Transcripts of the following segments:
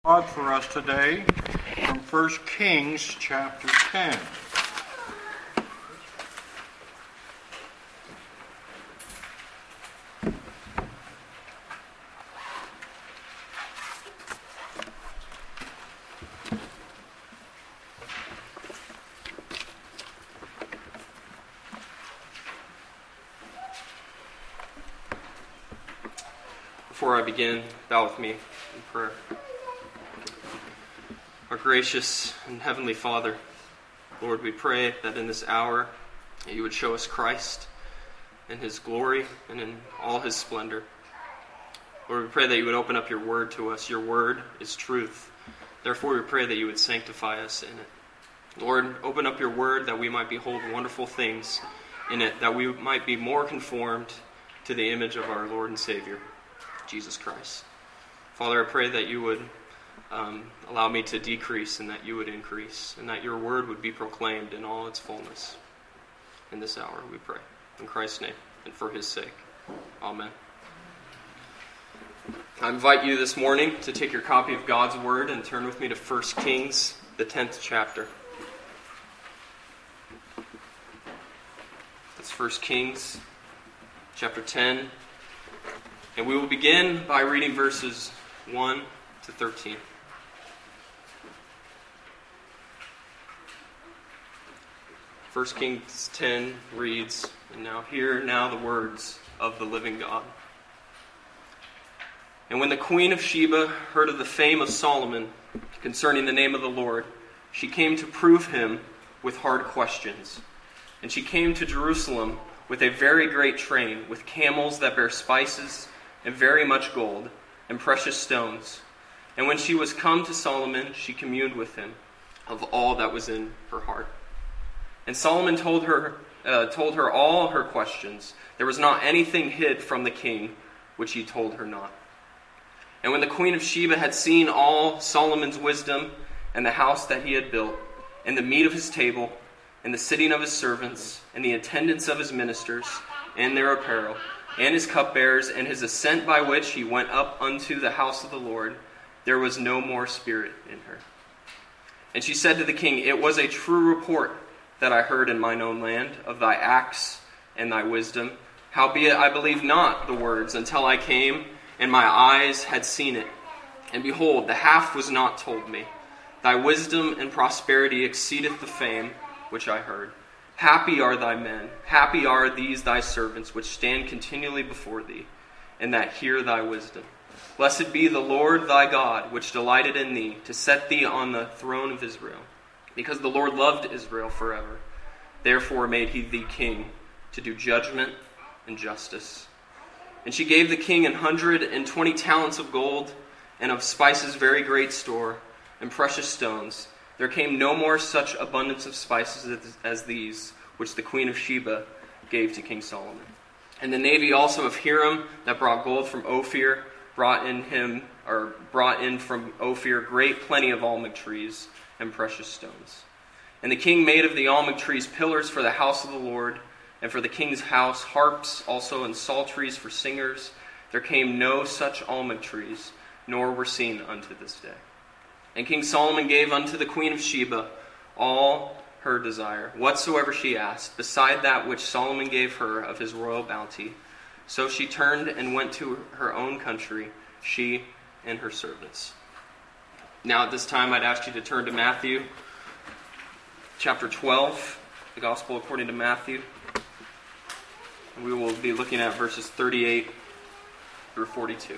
God for us today from 1 Kings chapter 10. Before I begin, bow with me in prayer. Our gracious and heavenly Father, Lord, we pray that in this hour that you would show us Christ in his glory and in all his splendor. Lord, we pray that you would open up your word to us. Your word is truth. Therefore, we pray that you would sanctify us in it. Lord, open up your word that we might behold wonderful things in it, that we might be more conformed to the image of our Lord and Savior, Jesus Christ. Father, I pray that you would allow me to decrease and that you would increase, and that your word would be proclaimed in all its fullness. In this hour, we pray. In Christ's name and for his sake. Amen. I invite you this morning to take your copy of God's word and turn with me to 1 Kings, the 10th chapter. That's 1 Kings, chapter 10. And we will begin by reading verses 1 to 13. 1 Kings 10 reads, "And now hear the words of the living God. And when the queen of Sheba heard of the fame of Solomon concerning the name of the Lord, she came to prove him with hard questions. And she came to Jerusalem with a very great train, with camels that bear spices, and very much gold, and precious stones. And when she was come to Solomon, she communed with him of all that was in her heart. And Solomon told her all her questions. There was not anything hid from the king which he told her not. And when the queen of Sheba had seen all Solomon's wisdom, and the house that he had built, and the meat of his table, and the sitting of his servants, and the attendance of his ministers, and their apparel, and his cupbearers, and his ascent by which he went up unto the house of the Lord, there was no more spirit in her. And she said to the king, It was a true report that I heard in mine own land of thy acts and thy wisdom. Howbeit I believed not the words until I came, and my eyes had seen it. And behold, the half was not told me. Thy wisdom and prosperity exceedeth the fame which I heard. Happy are thy men, happy are these thy servants, which stand continually before thee, and that hear thy wisdom. Blessed be the Lord thy God, which delighted in thee, to set thee on the throne of Israel. Because the Lord loved Israel forever. Therefore made he thee king, to do judgment and justice. And she gave the king 120 talents of gold, and of spices very great store, and precious stones. There came no more such abundance of spices as these, which the queen of Sheba gave to King Solomon. And the navy also of Hiram, that brought gold from Ophir, brought in from Ophir great plenty of almug trees and precious stones. And the king made of the almug trees pillars for the house of the Lord, and for the king's house harps also and psalteries for singers. There came no such almug trees, nor were seen unto this day. And King Solomon gave unto the queen of Sheba all her desire, whatsoever she asked, beside that which Solomon gave her of his royal bounty. So she turned and went to her own country, she and her servants." Now at this time I'd ask you to turn to Matthew chapter 12, the Gospel according to Matthew. We will be looking at verses 38 through 42.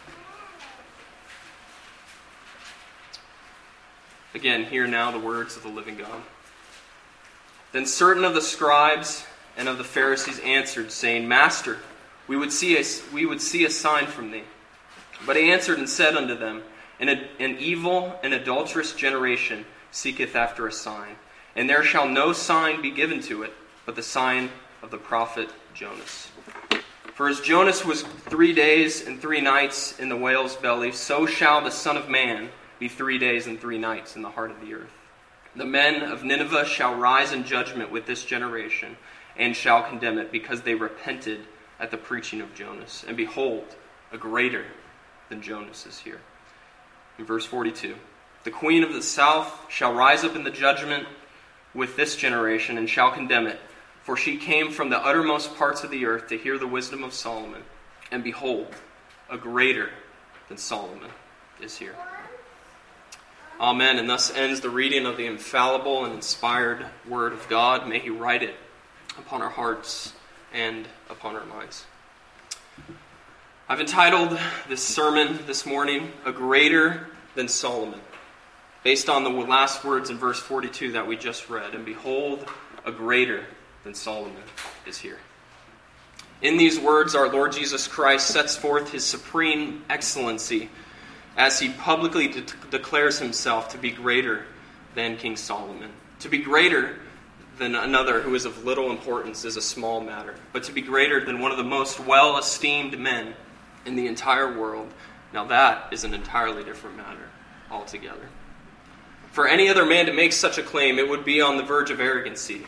Again, hear now the words of the living God. Then certain of the scribes and of the Pharisees answered, saying, Master, we would see a sign from thee. But he answered and said unto them, An evil and adulterous generation seeketh after a sign, and there shall no sign be given to it, but the sign of the prophet Jonas. For as Jonas was 3 days and 3 nights in the whale's belly, so shall the Son of Man be 3 days and 3 nights in the heart of the earth. The men of Nineveh shall rise in judgment with this generation, and shall condemn it, because they repented at the preaching of Jonas. And behold, a greater than Jonas is here. in verse 42. The queen of the south shall rise up in the judgment with this generation and shall condemn it. For she came from the uttermost parts of the earth to hear the wisdom of Solomon. And behold, a greater than Solomon is here. Amen. And thus ends the reading of the infallible and inspired Word of God. May He write it upon our hearts and upon our minds. I've entitled this sermon this morning, A Greater Than Solomon, based on the last words in verse 42 that we just read. And behold, a greater than Solomon is here. In these words, our Lord Jesus Christ sets forth His supreme excellency as He publicly declares Himself to be greater than King Solomon. To be greater than another who is of little importance is a small matter. But to be greater than one of the most well-esteemed men in the entire world, now that is an entirely different matter altogether. For any other man to make such a claim, it would be on the verge of arrogancy.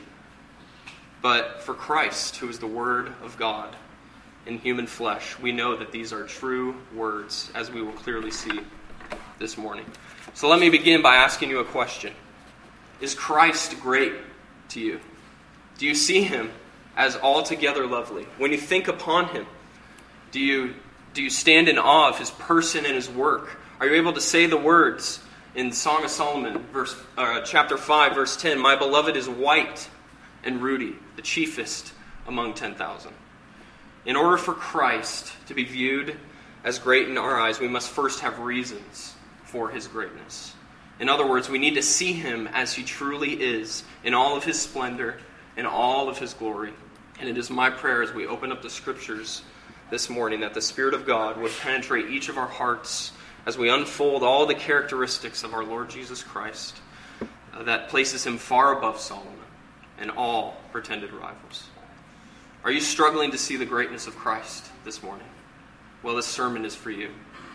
But for Christ, who is the Word of God in human flesh, we know that these are true words, as we will clearly see this morning. So let me begin by asking you a question. Is Christ great to you? Do you see Him as altogether lovely? When you think upon Him, do you stand in awe of His person and His work? Are you able to say the words in Song of Solomon, chapter 5, verse 10, "My beloved is white and ruddy, the chiefest among 10,000. In order for Christ to be viewed as great in our eyes, we must first have reasons for His greatness. In other words, we need to see Him as He truly is, in all of His splendor, in all of His glory. And it is my prayer as we open up the Scriptures this morning that the Spirit of God would penetrate each of our hearts as we unfold all the characteristics of our Lord Jesus Christ that places Him far above Solomon and all pretended rivals. Are you struggling to see the greatness of Christ this morning? Well, this sermon is for you.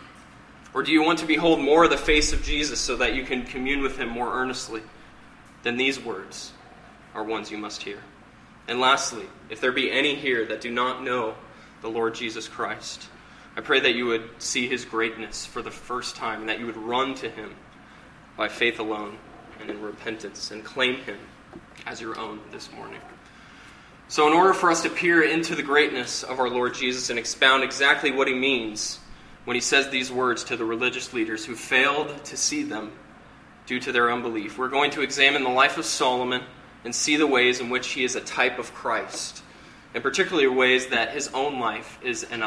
Or do you want to behold more of the face of Jesus so that you can commune with Him more earnestly? Then these words are ones you must hear. And lastly, if there be any here that do not know the Lord Jesus Christ, I pray that you would see His greatness for the first time and that you would run to Him by faith alone and in repentance and claim Him as your own this morning. So in order for us to peer into the greatness of our Lord Jesus and expound exactly what He means when He says these words to the religious leaders who failed to see them due to their unbelief, we're going to examine the life of Solomon and see the ways in which he is a type of Christ, and particularly ways that his own life is an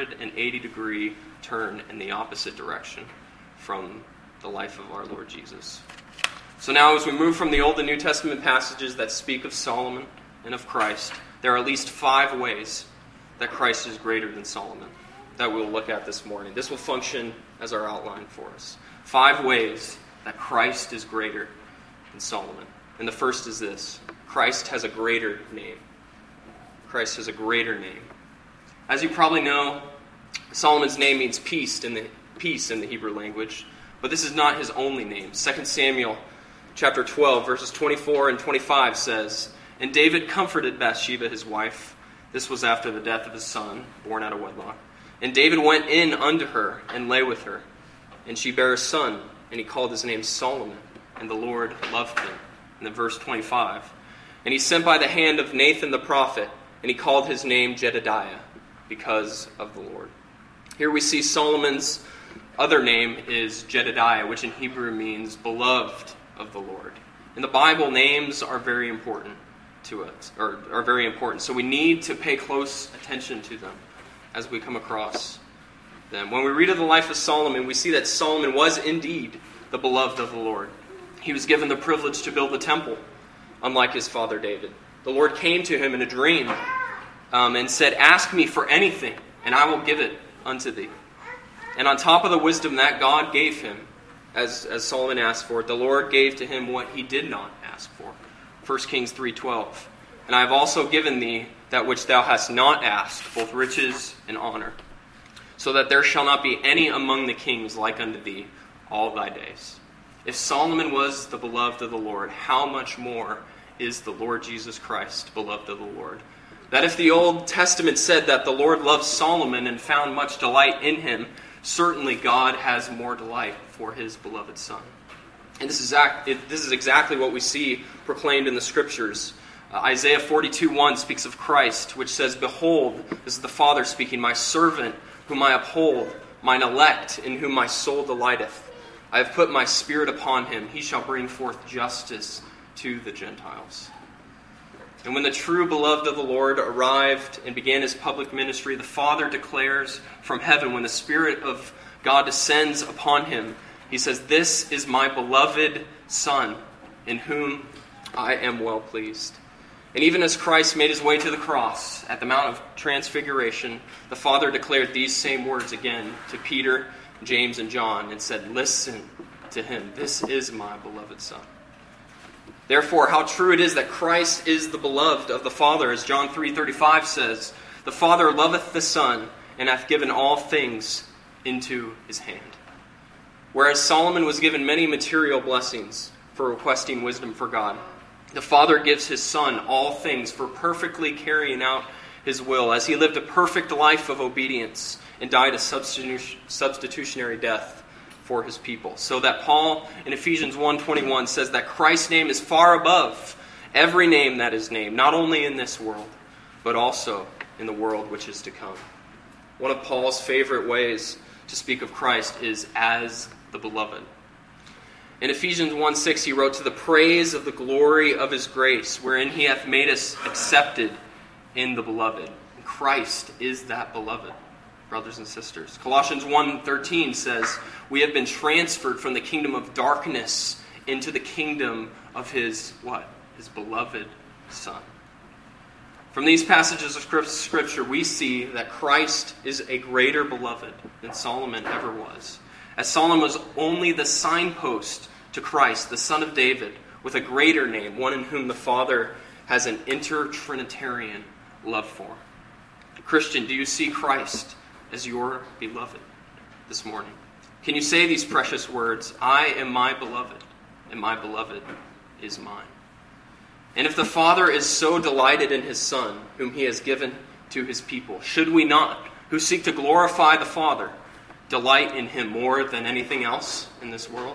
180-degree turn in the opposite direction from the life of our Lord Jesus. So now as we move from the Old and New Testament passages that speak of Solomon and of Christ, there are at least 5 ways that Christ is greater than Solomon that we'll look at this morning. This will function as our outline for us. 5 ways that Christ is greater than Solomon. And the first is this: Christ has a greater name. Christ has a greater name. As you probably know, Solomon's name means peace in the Hebrew language, but this is not his only name. 2 Samuel chapter 12, verses 24 and 25 says, "And David comforted Bathsheba his wife." This was after the death of his son, born out of wedlock. "And David went in unto her and lay with her. And she bare a son, and he called his name Solomon, and the Lord loved him." And then verse 25, "And he sent by the hand of Nathan the prophet, and he called his name Jedediah, because of the Lord." Here we see Solomon's other name is Jedediah, which in Hebrew means beloved of the Lord. In the Bible, names are very important to us, or are very important. So we need to pay close attention to them as we come across them. When we read of the life of Solomon, we see that Solomon was indeed the beloved of the Lord. He was given the privilege to build the temple, unlike his father David. The Lord came to him in a dream and said, "Ask me for anything, and I will give it unto thee." And on top of the wisdom that God gave him, as Solomon asked for it, the Lord gave to him what he did not ask for. 1 Kings 3:12. "And I have also given thee that which thou hast not asked, both riches and honor, so that there shall not be any among the kings like unto thee all thy days." If Solomon was the beloved of the Lord, how much more is the Lord Jesus Christ beloved of the Lord? That if the Old Testament said that the Lord loved Solomon and found much delight in him, certainly God has more delight for his beloved Son. And this is exactly what we see proclaimed in the Scriptures. Isaiah 42:1 speaks of Christ, which says, "Behold," this is the Father speaking, "my servant whom I uphold, mine elect, in whom my soul delighteth. I have put my Spirit upon him. He shall bring forth justice to the Gentiles." And when the true beloved of the Lord arrived and began his public ministry, the Father declares from heaven, when the Spirit of God descends upon him, he says, "This is my beloved Son, in whom I am well pleased." And even as Christ made his way to the cross at the Mount of Transfiguration, the Father declared these same words again to Peter, James, and John, and said, "Listen to him. This is my beloved Son." Therefore, how true it is that Christ is the beloved of the Father, as John 3:35 says, "The Father loveth the Son, and hath given all things into his hand." Whereas Solomon was given many material blessings for requesting wisdom for God, the Father gives his Son all things for perfectly carrying out his will, as he lived a perfect life of obedience and died a substitutionary death for his people. So that Paul in Ephesians 1:21 says that Christ's name is far above every name that is named, not only in this world, but also in the world which is to come. One of Paul's favorite ways to speak of Christ is as the beloved. In Ephesians 1:6 he wrote, "To the praise of the glory of his grace, wherein he hath made us accepted in the beloved." And Christ is that beloved, brothers and sisters. Colossians 1:13 says, "We have been transferred from the kingdom of darkness into the kingdom of his," what? His beloved Son. From these passages of Scripture, we see that Christ is a greater beloved than Solomon ever was. As Solomon was only the signpost to Christ, the Son of David, with a greater name, one in whom the Father has an inter-Trinitarian love for. Christian, do you see Christ as your beloved this morning? Can you say these precious words, "I am my beloved, and my beloved is mine"? And if the Father is so delighted in his Son, whom he has given to his people, should we not, who seek to glorify the Father, delight in him more than anything else in this world?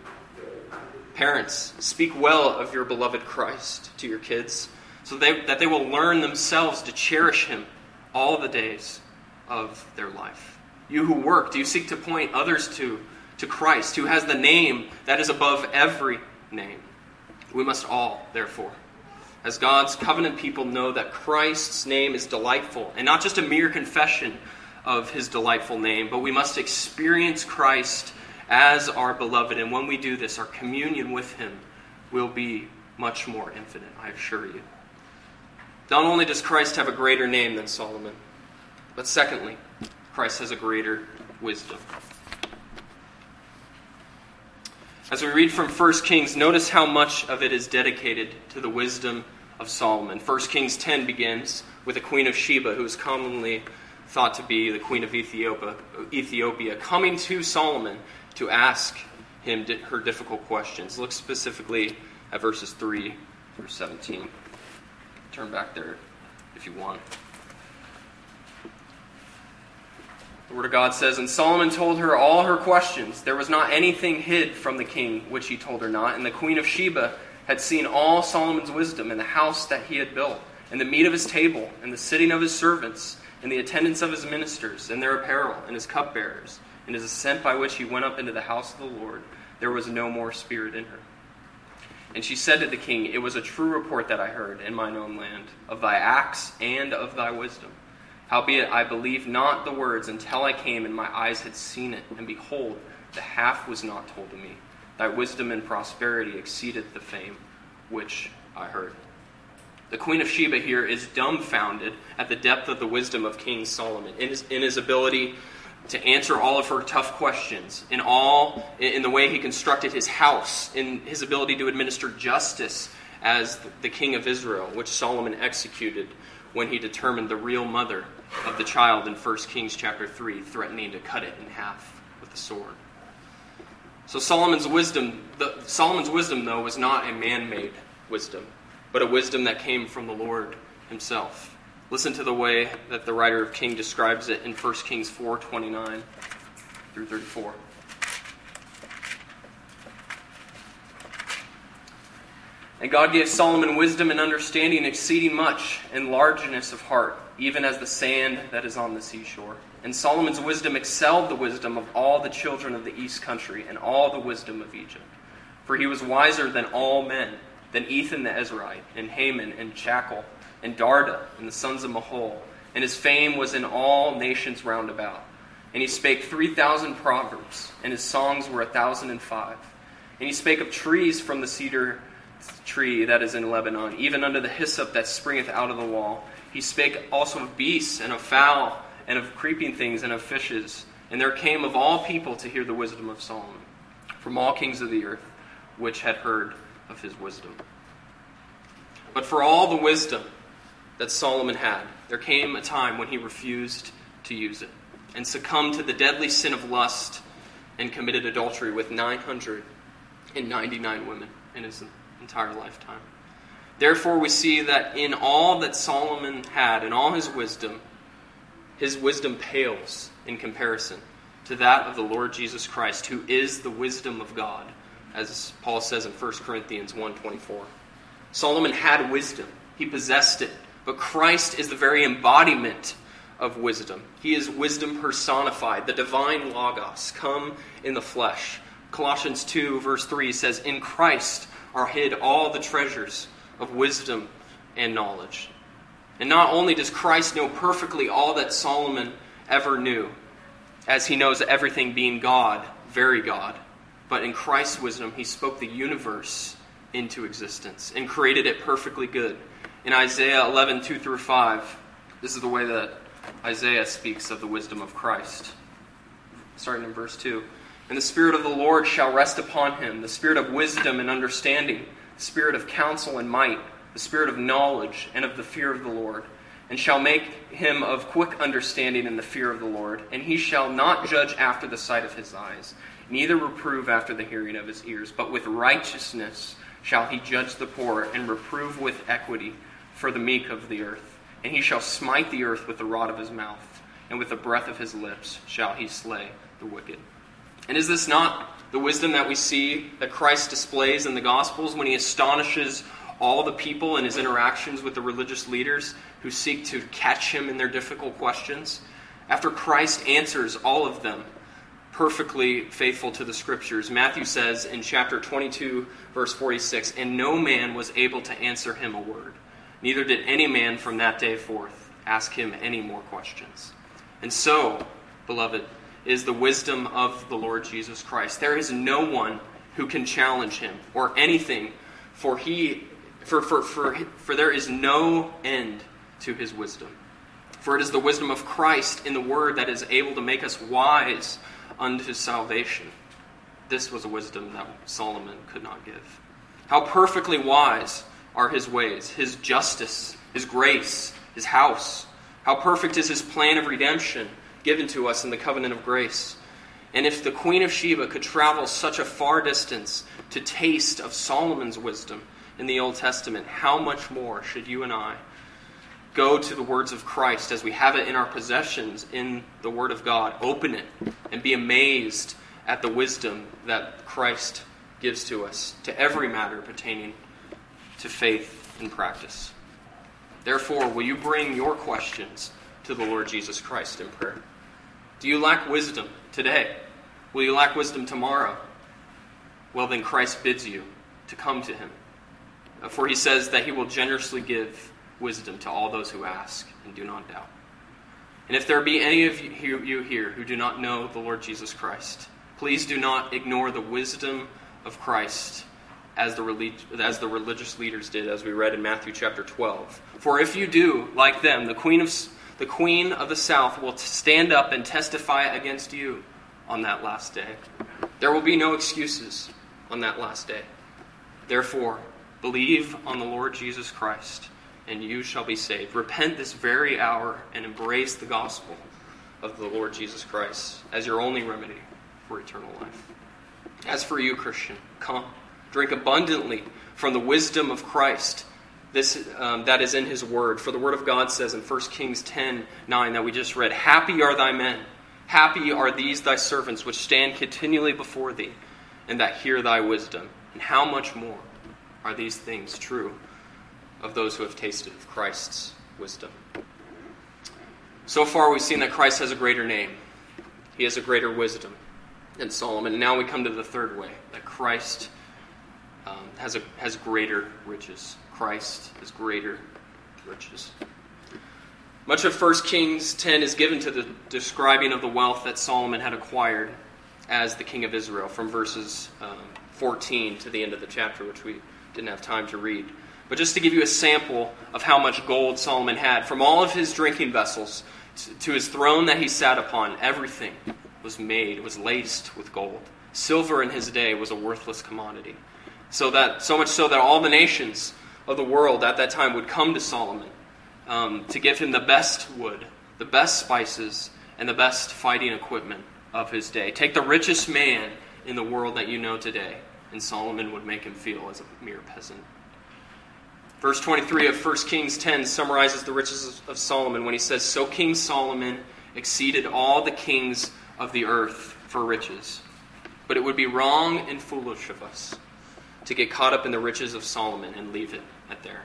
Parents, speak well of your beloved Christ to your kids, so that they will learn themselves to cherish him all the days of their life. You who work, do you seek to point others to Christ, who has the name that is above every name? We must all, therefore, as God's covenant people, know that Christ's name is delightful, and not just a mere confession of his delightful name, but we must experience Christ as our beloved. And when we do this, our communion with him will be much more infinite, I assure you. Not only does Christ have a greater name than Solomon, but secondly, Christ has a greater wisdom. As we read from 1 Kings, notice how much of it is dedicated to the wisdom of Solomon. 1 Kings 10 begins with the Queen of Sheba, who is commonly thought to be the Queen of Ethiopia, coming to Solomon to ask him her difficult questions. Look specifically at verses 3 through 17. Turn back there if you want. The Word of God says, "And Solomon told her all her questions. There was not anything hid from the king which he told her not. And the Queen of Sheba had seen all Solomon's wisdom, and the house that he had built, and the meat of his table, and the sitting of his servants, and the attendance of his ministers, and their apparel, and his cupbearers, and his ascent by which he went up into the house of the Lord. There was no more spirit in her. And she said to the king, It was a true report that I heard in mine own land, of thy acts and of thy wisdom. Howbeit I believed not the words until I came, and my eyes had seen it. And behold, the half was not told to me. Thy wisdom and prosperity exceedeth the fame which I heard." The Queen of Sheba here is dumbfounded at the depth of the wisdom of King Solomon, in his ability to answer all of her tough questions, in the way he constructed his house, in his ability to administer justice as the king of Israel, which Solomon executed when he determined the real mother of the child in 1 Kings chapter 3, threatening to cut it in half with the sword. So Solomon's wisdom, though, was not a man-made wisdom, but a wisdom that came from the Lord himself. Listen to the way that the writer of King describes it in 1 Kings 4:29. through 34. And God gave Solomon wisdom and understanding exceeding much, and largeness of heart, even as the sand that is on the seashore. And Solomon's wisdom excelled the wisdom of all the children of the east country, and all the wisdom of Egypt. For he was wiser than all men, than Ethan the Ezrahite, and Haman, and Chakal, and Darda, and the sons of Mahol. And his fame was in all nations round about. And he spake 3,000 proverbs, and his songs were 1,005. And he spake of trees from the cedar tree that is in Lebanon, even unto the hyssop that springeth out of the wall. He spake also of beasts, and of fowl, and of creeping things, and of fishes. And there came of all people to hear the wisdom of Solomon, from all kings of the earth, which had heard of his wisdom. But for all the wisdom that Solomon had, there came a time when he refused to use it, and succumbed to the deadly sin of lust, and committed adultery with 999 women in his entire lifetime. Therefore we see that in all that Solomon had, in all his wisdom pales in comparison to that of the Lord Jesus Christ, who is the wisdom of God, as Paul says in 1 Corinthians 1:24. Solomon had wisdom. He possessed it. But Christ is the very embodiment of wisdom. He is wisdom personified, the divine Logos, come in the flesh. Colossians 2, verse 3 says, "In Christ are hid all the treasures of wisdom and knowledge." And not only does Christ know perfectly all that Solomon ever knew, as he knows everything being God, very God, but in Christ's wisdom, he spoke the universe into existence and created it perfectly good. In Isaiah 11, 2 through 5, this is the way that Isaiah speaks of the wisdom of Christ. Starting in verse 2. "And the Spirit of the Lord shall rest upon him, the Spirit of wisdom and understanding, the Spirit of counsel and might, the Spirit of knowledge and of the fear of the Lord, and shall make him of quick understanding in the fear of the Lord. And he shall not judge after the sight of his eyes, neither reprove after the hearing of his ears, but with righteousness shall he judge the poor, and reprove with equity for the meek of the earth. And he shall smite the earth with the rod of his mouth, and with the breath of his lips shall he slay the wicked." And is this not the wisdom that we see that Christ displays in the Gospels when he astonishes all the people in his interactions with the religious leaders who seek to catch him in their difficult questions? After Christ answers all of them, perfectly faithful to the Scriptures, Matthew says in chapter 22, verse 46, "And no man was able to answer him a word. Neither did any man from that day forth ask him any more questions." And so, beloved, is the wisdom of the Lord Jesus Christ. There is no one who can challenge him or anything, for there is no end to his wisdom. For it is the wisdom of Christ in the Word that is able to make us wise unto salvation. This was a wisdom that Solomon could not give. How perfectly wise are his ways, his justice, his grace, his house. How perfect is his plan of redemption given to us in the covenant of grace. And if the Queen of Sheba could travel such a far distance to taste of Solomon's wisdom in the Old Testament, how much more should you and I go to the words of Christ as we have it in our possessions in the Word of God, open it, and be amazed at the wisdom that Christ gives to us to every matter pertaining to faith and practice. Therefore, will you bring your questions to the Lord Jesus Christ in prayer? Do you lack wisdom today? Will you lack wisdom tomorrow? Well, then Christ bids you to come to him. For he says that he will generously give wisdom to all those who ask and do not doubt. And if there be any of you here who do not know the Lord Jesus Christ, please do not ignore the wisdom of Christ as the religious leaders did, as we read in Matthew chapter 12. For if you do, like them, the queen of the south will stand up and testify against you on that last day. There will be no excuses on that last day. Therefore, believe on the Lord Jesus Christ, and you shall be saved. Repent this very hour and embrace the gospel of the Lord Jesus Christ as your only remedy for eternal life. As for you, Christian, come, drink abundantly from the wisdom of Christ, that is in his word. For the word of God says in 1 Kings 10:9 that we just read, "Happy are thy men, Happy are these thy servants which stand continually before thee, and that hear thy wisdom. And how much more are these things true of those who have tasted of Christ's wisdom? So far we've seen that Christ has a greater name. He has a greater wisdom than Solomon. And now we come to the third way, that Christ has greater riches. Christ has greater riches. Much of 1 Kings 10 is given to the describing of the wealth that Solomon had acquired as the king of Israel, from verses 14 to the end of the chapter, which we didn't have time to read. But just to give you a sample of how much gold Solomon had, from all of his drinking vessels to his throne that he sat upon, everything was laced with gold. Silver in his day was a worthless commodity. So much so that all the nations of the world at that time would come to Solomon to give him the best wood, the best spices, and the best fighting equipment of his day. Take the richest man in the world that you know today, and Solomon would make him feel as a mere peasant. Verse 23 of 1 Kings 10 summarizes the riches of Solomon when he says, "So King Solomon exceeded all the kings of the earth for riches. But it would be wrong and foolish of us to get caught up in the riches of Solomon and leave it at there.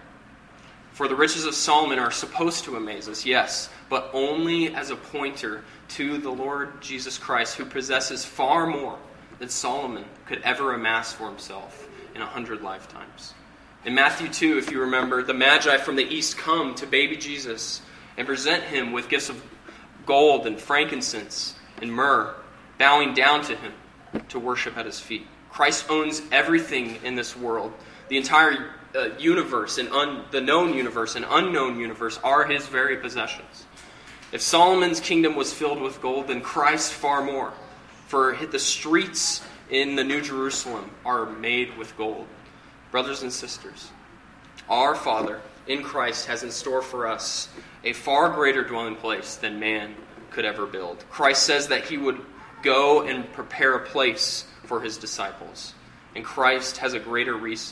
For the riches of Solomon are supposed to amaze us, yes, but only as a pointer to the Lord Jesus Christ, who possesses far more than Solomon could ever amass for himself in 100 lifetimes." In Matthew 2, if you remember, the Magi from the east come to baby Jesus and present him with gifts of gold and frankincense and myrrh, bowing down to him to worship at his feet. Christ owns everything in this world. The entire universe, and the known universe and unknown universe are his very possessions. If Solomon's kingdom was filled with gold, then Christ far more. For the streets in the New Jerusalem are made with gold. Brothers and sisters, our Father in Christ has in store for us a far greater dwelling place than man could ever build. Christ says that he would go and prepare a place for his disciples. And Christ has greater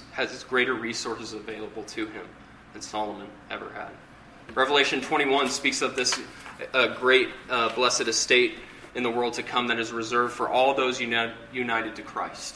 resources available to him than Solomon ever had. Revelation 21 speaks of this great blessed estate in the world to come that is reserved for all those united to Christ.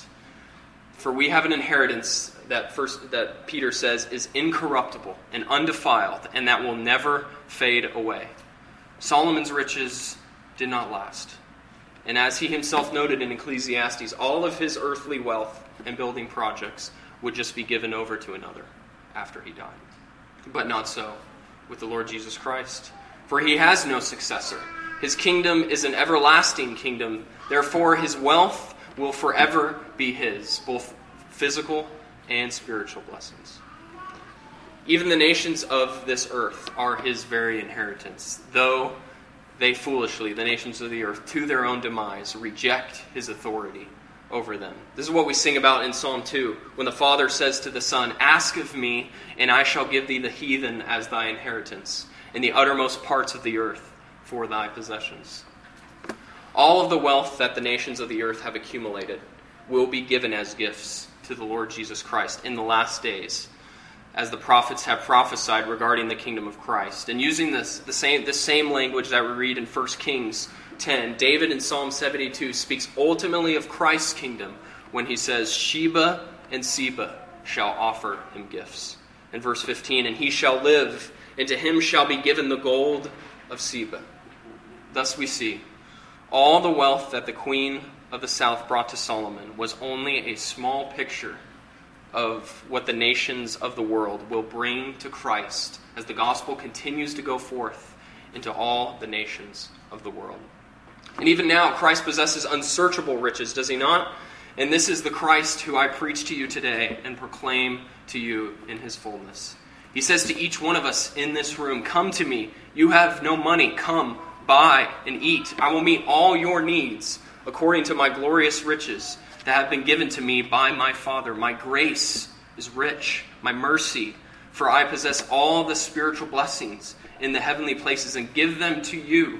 For we have an inheritance that Peter says is incorruptible and undefiled, and that will never fade away. Solomon's riches did not last. And as he himself noted in Ecclesiastes, all of his earthly wealth and building projects would just be given over to another after he died. But not so with the Lord Jesus Christ. For he has no successor. His kingdom is an everlasting kingdom. Therefore, his wealth will forever be his, both physical and spiritual blessings. Even the nations of this earth are his very inheritance, though they foolishly, the nations of the earth, to their own demise, reject his authority over them. This is what we sing about in Psalm 2, when the Father says to the Son, "Ask of me, and I shall give thee the heathen as thy inheritance, and the uttermost parts of the earth for thy possessions." All of the wealth that the nations of the earth have accumulated will be given as gifts to the Lord Jesus Christ in the last days, as the prophets have prophesied regarding the kingdom of Christ. And using the same language that we read in 1 Kings 10, David in Psalm 72 speaks ultimately of Christ's kingdom when he says, "Sheba and Seba shall offer him gifts." In verse 15, "And he shall live, and to him shall be given the gold of Seba." Thus we see, all the wealth that the queen of the south brought to Solomon was only a small picture of what the nations of the world will bring to Christ as the gospel continues to go forth into all the nations of the world. And even now, Christ possesses unsearchable riches, does he not? And this is the Christ who I preach to you today and proclaim to you in his fullness. He says to each one of us in this room, "Come to me. You have no money. Come, buy and eat. I will meet all your needs according to my glorious riches that have been given to me by my Father. My grace is rich, my mercy, for I possess all the spiritual blessings in the heavenly places and give them to you.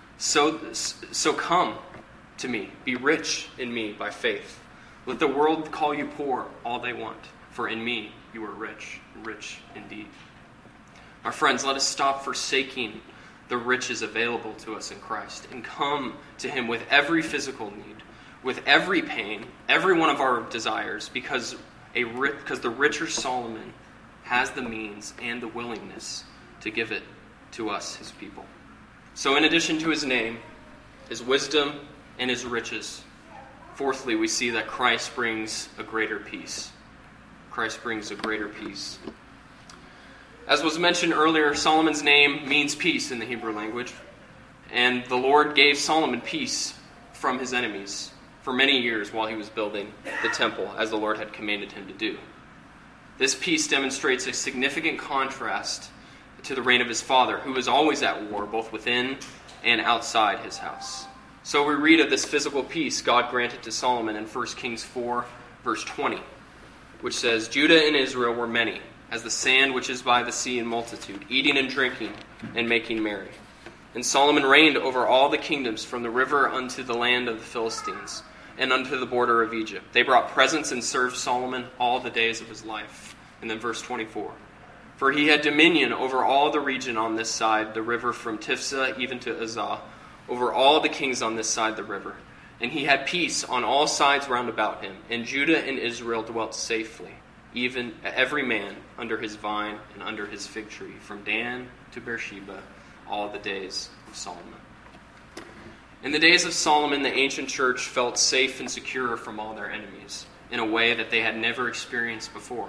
So come to me, be rich in me by faith. Let the world call you poor all they want, for in me you are rich, rich indeed." My friends, let us stop forsaking the riches available to us in Christ and come to him with every physical need, with every pain, every one of our desires, because the richer Solomon has the means and the willingness to give it to us, his people. So in addition to his name, his wisdom, and his riches, fourthly, we see that Christ brings a greater peace. Christ brings a greater peace. As was mentioned earlier, Solomon's name means peace in the Hebrew language, and the Lord gave Solomon peace from his enemies for many years while he was building the temple, as the Lord had commanded him to do. This peace demonstrates a significant contrast to the reign of his father, who was always at war, both within and outside his house. So we read of this physical peace God granted to Solomon in 1 Kings 4, verse 20, which says, Judah and Israel were many, as the sand which is by the sea in multitude, eating and drinking and making merry. And Solomon reigned over all the kingdoms from the river unto the land of the Philistines, and unto the border of Egypt. They brought presents and served Solomon all the days of his life. And then verse 24. For he had dominion over all the region on this side, the river from Tifsa even to Azah, over all the kings on this side the river. And he had peace on all sides round about him. And Judah and Israel dwelt safely, even every man under his vine and under his fig tree, from Dan to Beersheba, all the days of Solomon. In the days of Solomon, the ancient church felt safe and secure from all their enemies in a way that they had never experienced before,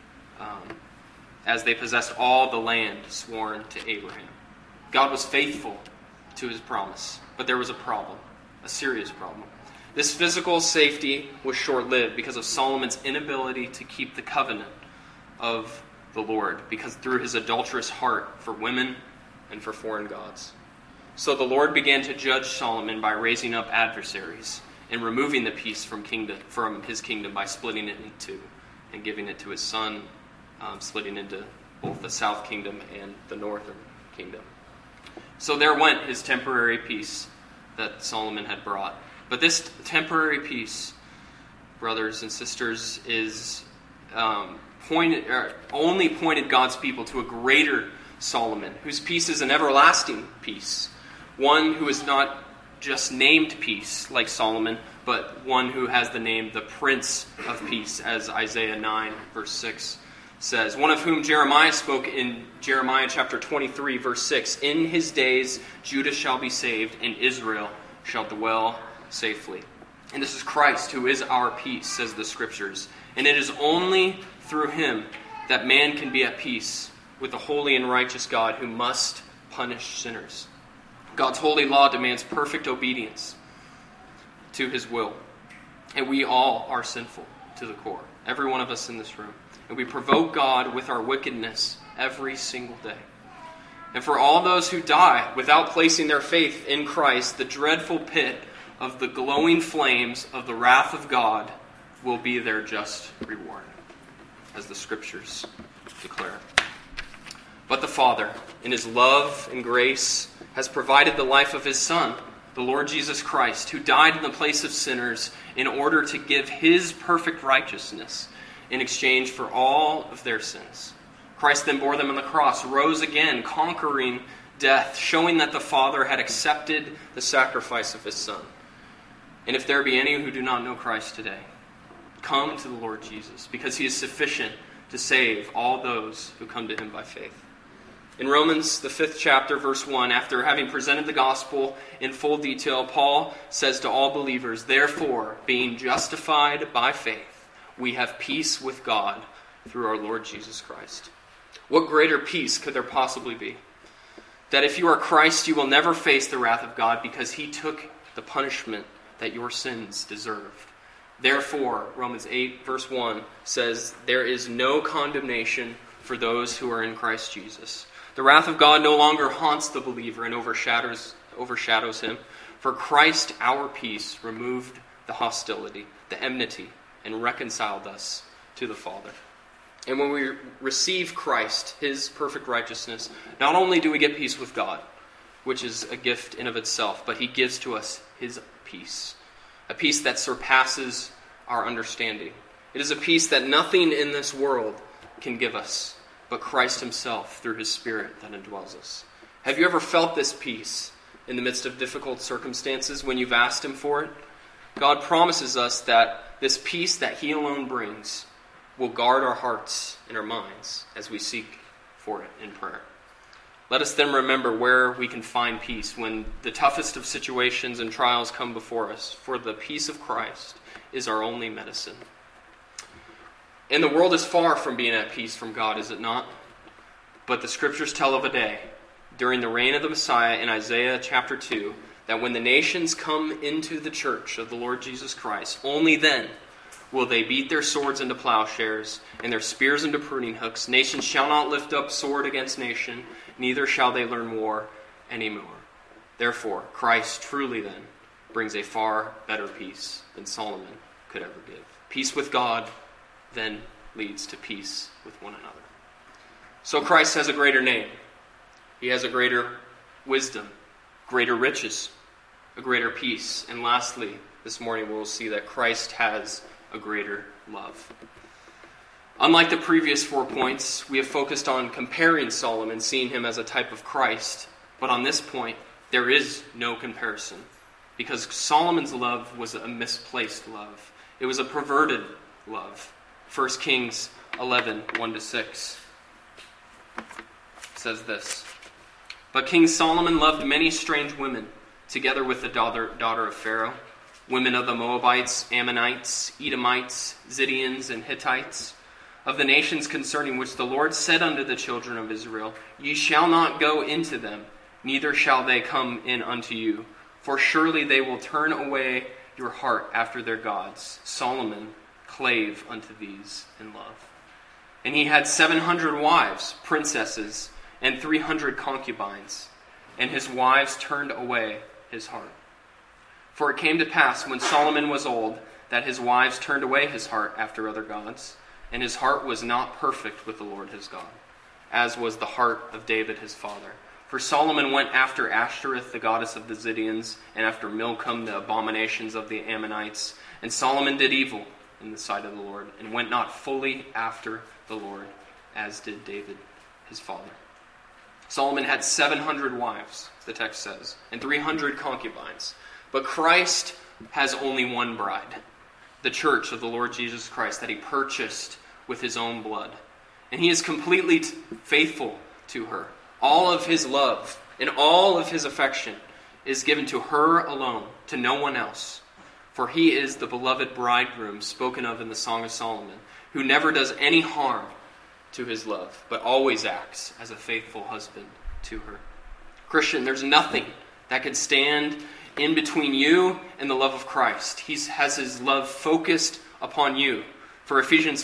as they possessed all the land sworn to Abraham. God was faithful to his promise, but there was a problem, a serious problem. This physical safety was short-lived because of Solomon's inability to keep the covenant of the Lord, because through his adulterous heart for women and for foreign gods. So the Lord began to judge Solomon by raising up adversaries and removing the peace from his kingdom by splitting it in two and giving it to his son, splitting into both the south kingdom and the northern kingdom. So there went his temporary peace that Solomon had brought. But this temporary peace, brothers and sisters, is only pointed God's people to a greater Solomon, whose peace is an everlasting peace. One who is not just named peace like Solomon, but one who has the name the Prince of Peace, as Isaiah 9, verse 6 says. One of whom Jeremiah spoke in Jeremiah chapter 23, verse 6. In his days Judah shall be saved, and Israel shall dwell safely. And this is Christ, who is our peace, says the Scriptures. And it is only through him that man can be at peace with the holy and righteous God who must punish sinners. God's holy law demands perfect obedience to his will. And we all are sinful to the core, every one of us in this room. And we provoke God with our wickedness every single day. And for all those who die without placing their faith in Christ, the dreadful pit of the glowing flames of the wrath of God will be their just reward, as the Scriptures declare. But the Father, in his love and grace, has provided the life of his Son, the Lord Jesus Christ, who died in the place of sinners in order to give his perfect righteousness in exchange for all of their sins. Christ then bore them on the cross, rose again, conquering death, showing that the Father had accepted the sacrifice of his Son. And if there be any who do not know Christ today, come to the Lord Jesus, because he is sufficient to save all those who come to him by faith. In Romans, the 5th chapter, verse 1, after having presented the gospel in full detail, Paul says to all believers, therefore, being justified by faith, we have peace with God through our Lord Jesus Christ. What greater peace could there possibly be? That if you are Christ, you will never face the wrath of God because he took the punishment that your sins deserved. Therefore, Romans 8, verse 1 says, there is no condemnation for those who are in Christ Jesus. The wrath of God no longer haunts the believer and overshadows him. For Christ, our peace, removed the hostility, the enmity, and reconciled us to the Father. And when we receive Christ, his perfect righteousness, not only do we get peace with God, which is a gift in of itself, but he gives to us his peace. A peace that surpasses our understanding. It is a peace that nothing in this world can give us, but Christ himself through his Spirit that indwells us. Have you ever felt this peace in the midst of difficult circumstances when you've asked Him for it? God promises us that this peace that He alone brings will guard our hearts and our minds as we seek for it in prayer. Let us then remember where we can find peace when the toughest of situations and trials come before us, for the peace of Christ is our only medicine. And the world is far from being at peace from God, is it not? But the Scriptures tell of a day, during the reign of the Messiah in Isaiah chapter 2, that when the nations come into the church of the Lord Jesus Christ, only then will they beat their swords into plowshares and their spears into pruning hooks. Nation shall not lift up sword against nation, neither shall they learn war anymore. Therefore, Christ truly then brings a far better peace than Solomon could ever give. Peace with God then leads to peace with one another. So Christ has a greater name. He has a greater wisdom, greater riches, a greater peace. And lastly, this morning we'll see that Christ has a greater love. Unlike the previous 4 points, we have focused on comparing Solomon, seeing him as a type of Christ. But on this point, there is no comparison, because Solomon's love was a misplaced love. It was a perverted love. 1 Kings 11, 1-6 says this. But King Solomon loved many strange women, together with the daughter of Pharaoh, women of the Moabites, Ammonites, Edomites, Zidonians, and Hittites, of the nations concerning which the Lord said unto the children of Israel, Ye shall not go into them, neither shall they come in unto you, for surely they will turn away your heart after their gods. Solomon clave unto these in love. And he had 700 wives, princesses, and 300 concubines, and his wives turned away his heart. For it came to pass, when Solomon was old, that his wives turned away his heart after other gods, and his heart was not perfect with the Lord his God, as was the heart of David his father. For Solomon went after Ashtoreth, the goddess of the Zidonians, and after Milcom, the abominations of the Ammonites. And Solomon did evil in the sight of the Lord, and went not fully after the Lord, as did David his father. Solomon had 700 wives, the text says, and 300 concubines. But Christ has only one bride, the church of the Lord Jesus Christ, that he purchased with his own blood. And he is completely faithful to her. All of his love and all of his affection is given to her alone, to no one else. For he is the beloved bridegroom spoken of in the Song of Solomon, who never does any harm to his love, but always acts as a faithful husband to her. Christian, there's nothing that can stand in between you and the love of Christ. He has his love focused upon you. For Ephesians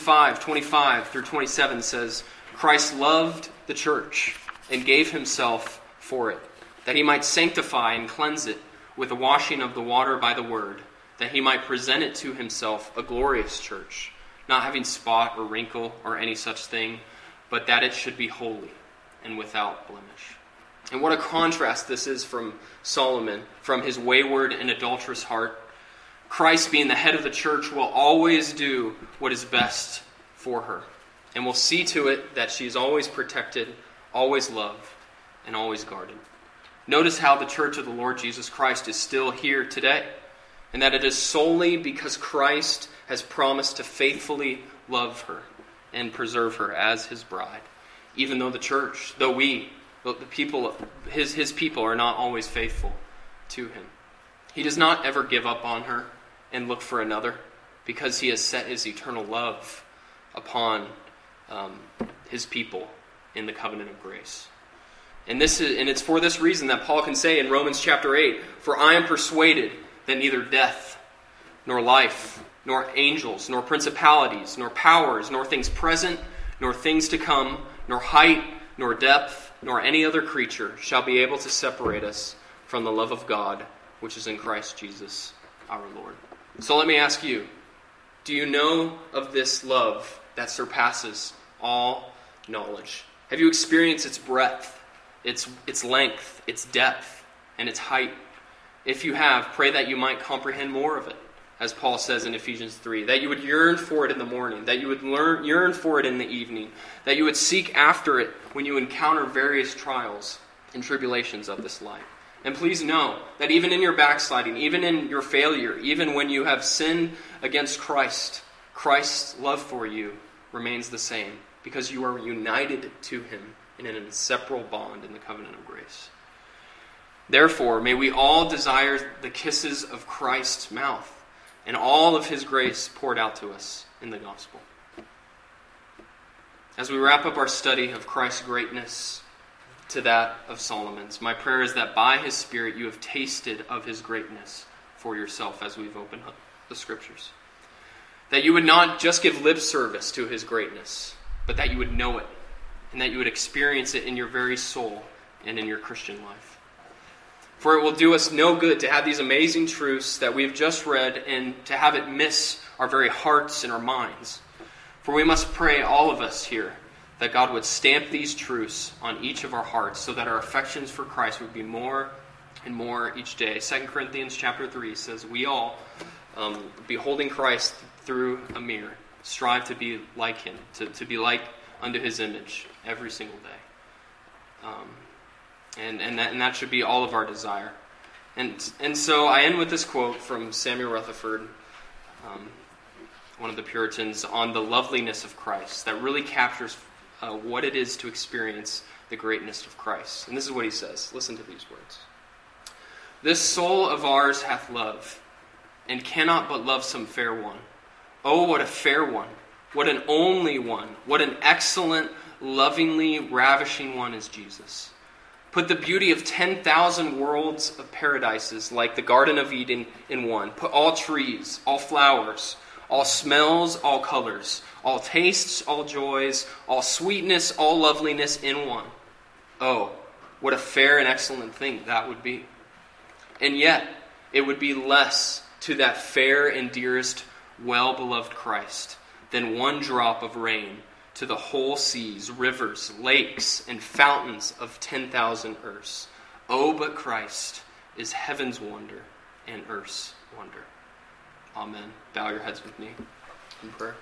5:25-27 says, Christ loved the church and gave himself for it, that he might sanctify and cleanse it with the washing of the water by the word, that he might present it to himself a glorious church, not having spot or wrinkle or any such thing, but that it should be holy and without blemish. And what a contrast this is from Solomon, from his wayward and adulterous heart. Christ, being the head of the church, will always do what is best for her, and will see to it that she is always protected, always loved, and always guarded. Notice how the church of the Lord Jesus Christ is still here today, and that it is solely because Christ has promised to faithfully love her and preserve her as his bride, even though the church, the people, his people are not always faithful to him. He does not ever give up on her and look for another, because he has set his eternal love upon his people in the covenant of grace. And it's for this reason that Paul can say in Romans chapter 8, For I am persuaded that neither death, nor life, nor angels, nor principalities, nor powers, nor things present, nor things to come, nor height, nor depth, nor any other creature shall be able to separate us from the love of God, which is in Christ Jesus our Lord. So let me ask you, do you know of this love that surpasses all knowledge? Have you experienced its breadth, its length, its depth, and its height? If you have, pray that you might comprehend more of it, as Paul says in Ephesians 3, that you would yearn for it in the morning, that you would yearn for it in the evening, that you would seek after it when you encounter various trials, and tribulations of this life. And please know that even in your backsliding, even in your failure, even when you have sinned against Christ, Christ's love for you remains the same because you are united to him in an inseparable bond in the covenant of grace. Therefore, may we all desire the kisses of Christ's mouth and all of his grace poured out to us in the gospel. As we wrap up our study of Christ's greatness to that of Solomon's, my prayer is that by his Spirit you have tasted of his greatness for yourself as we've opened up the Scriptures. That you would not just give lip service to his greatness, but that you would know it, and that you would experience it in your very soul and in your Christian life. For it will do us no good to have these amazing truths that we've just read and to have it miss our very hearts and our minds. For we must pray, all of us here, that God would stamp these truths on each of our hearts so that our affections for Christ would be more and more each day. 2 Corinthians chapter 3 says, we all, beholding Christ through a mirror, strive to be like him, to be like unto his image every single day. And that should be all of our desire. And so I end with this quote from Samuel Rutherford, one of the Puritans, on the loveliness of Christ that really captures what it is to experience the greatness of Christ. And this is what he says. Listen to these words. This soul of ours hath love, and cannot but love some fair one. Oh, what a fair one! What an only one! What an excellent, lovingly ravishing one is Jesus. Put the beauty of 10,000 worlds of paradises like the Garden of Eden in one. Put all trees, all flowers, all smells, all colors, all tastes, all joys, all sweetness, all loveliness in one. Oh, what a fair and excellent thing that would be. And yet, it would be less to that fair and dearest, well-beloved Christ than one drop of rain to the whole seas, rivers, lakes, and fountains of 10,000 earths. Oh, but Christ is heaven's wonder and earth's wonder. Amen. Bow your heads with me in prayer.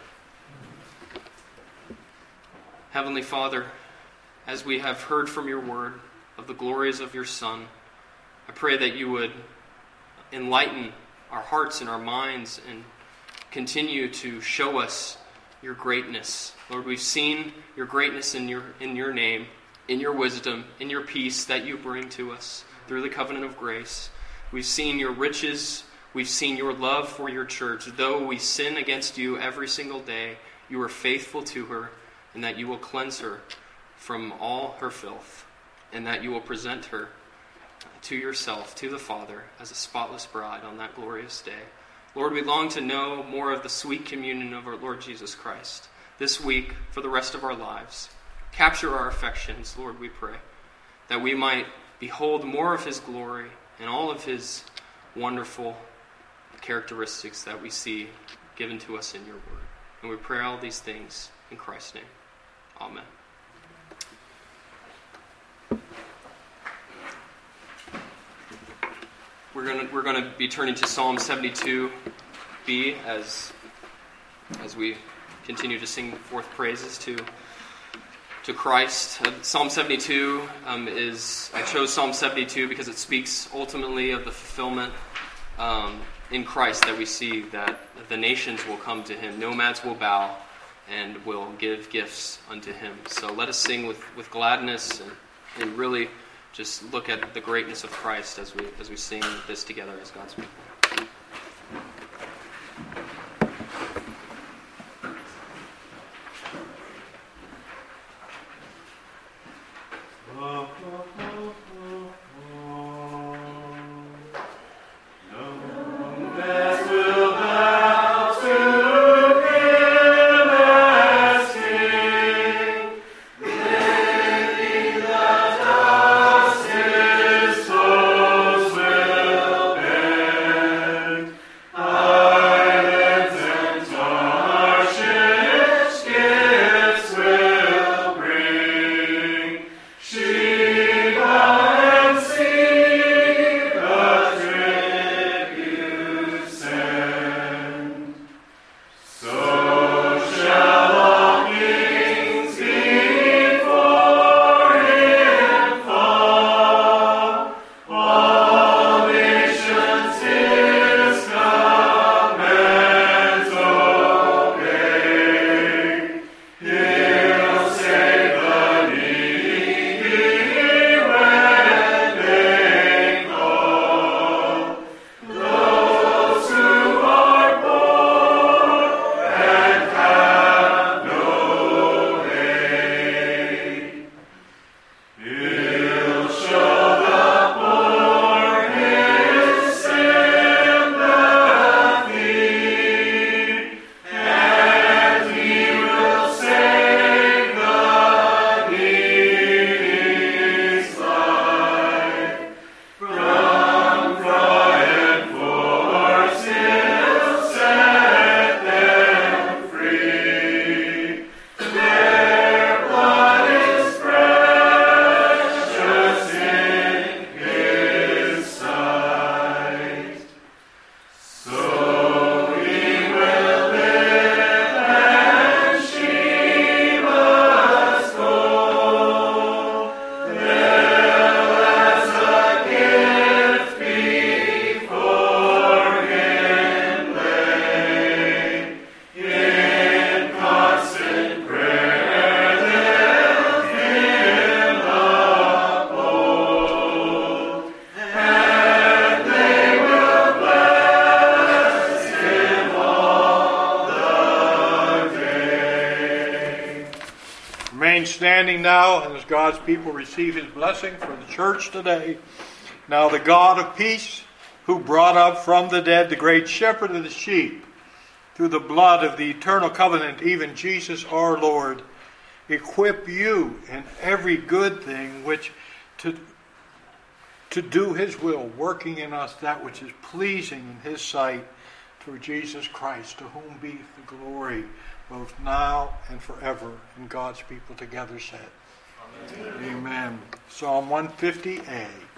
Heavenly Father, as we have heard from your word of the glories of your Son, I pray that you would enlighten our hearts and our minds and continue to show us your greatness. Lord, we've seen your greatness in your name, in your wisdom, in your peace that you bring to us through the covenant of grace. We've seen your riches. We've seen your love for your church. Though we sin against you every single day, you are faithful to her, and that you will cleanse her from all her filth, and that you will present her to yourself, to the Father, as a spotless bride on that glorious day. Lord, we long to know more of the sweet communion of our Lord Jesus Christ this week for the rest of our lives. Capture our affections, Lord, we pray, that we might behold more of his glory and all of his wonderful characteristics that we see given to us in your word. And we pray all these things in Christ's name. Amen. We're going to be turning to Psalm 72b as we continue to sing forth praises to Christ. Psalm 72 I chose Psalm 72 because it speaks ultimately of the fulfillment in Christ that we see that the nations will come to him, nomads will bow and will give gifts unto him. So let us sing with gladness and really just look at the greatness of Christ as we sing this together as God's people. Amen. remain standing now, and as God's people receive His blessing for the church today. Now the God of peace, who brought up from the dead the great shepherd of the sheep, through the blood of the eternal covenant, even Jesus our Lord, equip you in every good thing which to do His will, working in us that which is pleasing in His sight, through Jesus Christ, to whom be the glory both now and forever. And God's people together said, Amen. Psalm 150a.